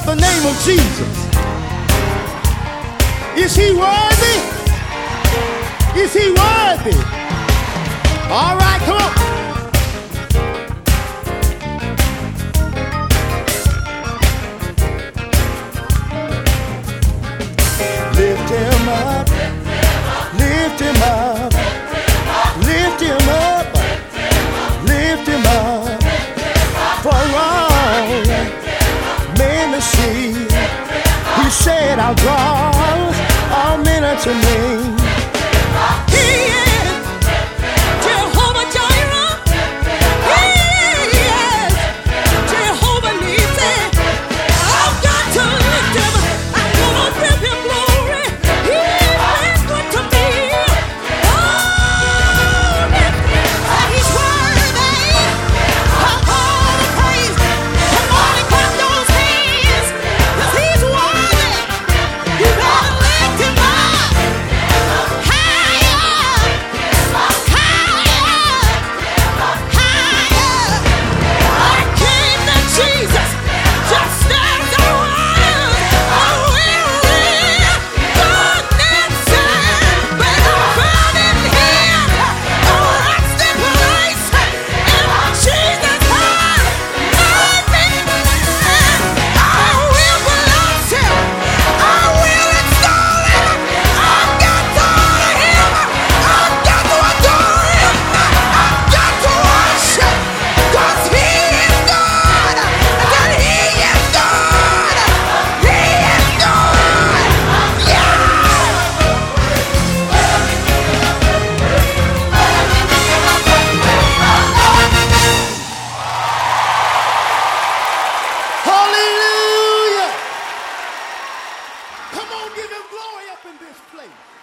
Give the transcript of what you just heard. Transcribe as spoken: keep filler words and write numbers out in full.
the name of Jesus. Is he worthy? Is he worthy? All right, come on. Lift him up, lift him up, lift him up, lift him up for all men to see. He said, I'll draw all men unto me. He is Jehovah Jireh. He is Jehovah Nissi. I've got to lift him. I'm gonna give him glory. He's been good to me. Oh, lift him. He's worthy of all the praise. Come on and clap those hands, 'cause he's worthy. You gotta lift him up. Higher, higher, higher. Our King of Jesus just stands around. Oh, we'll live goodness and better found in him. A resting place in Jesus' heart. I will bless him. I will extol him. I've got to honor him. I've got to adore him. I've got to worship, 'cause he is God. That he is God. He is God. Yeah. Hallelujah. Come on, give him glory up in this place.